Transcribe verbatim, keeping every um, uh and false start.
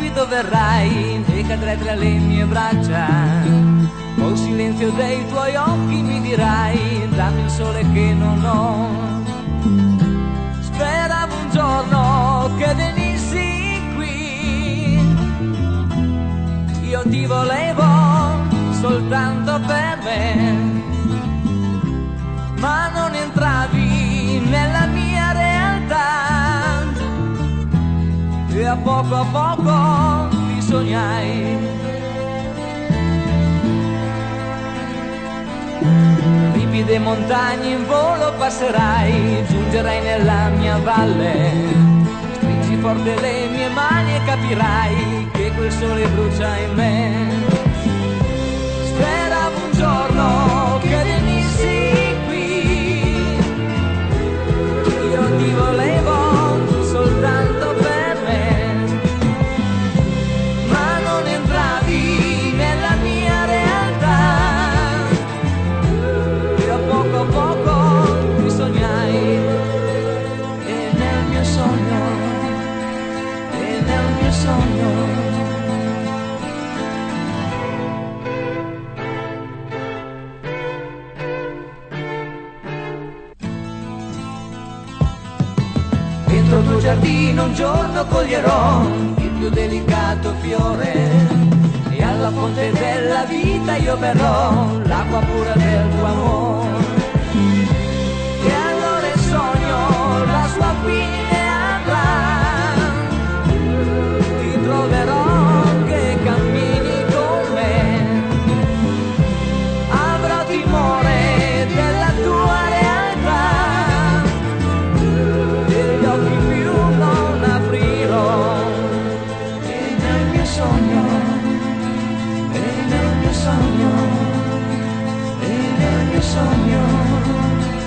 grido verrai e cadrai tra le mie braccia. Col silenzio dei tuoi occhi mi dirai dammi il sole che non ho. Speravo un giorno che venissi qui, io ti volevo soltanto per me, ma non entravi nella mia realtà e a poco a poco ti sognai. Ripide montagne in volo passerai, giungerai nella mia valle, stringi forte le mie mani e capirai che quel sole brucia in me. Speravo un giorno che venissi qui, io ti volevo soltanto per me, ma non entravi nella mia realtà e a poco a poco ti sognai. E nel mio sogno, e nel mio sogno dentro il tuo giardino un giorno coglierò il più delicato fiore e alla fonte della vita io berrò l'acqua pura del tuo amore. E allora il sogno la sua fine avrà, ti troverò che cammini con me, avrò timore della tua realtà, degli occhi più non aprirò. E nel mio sogno, e nel mio sogno, e nel mio sogno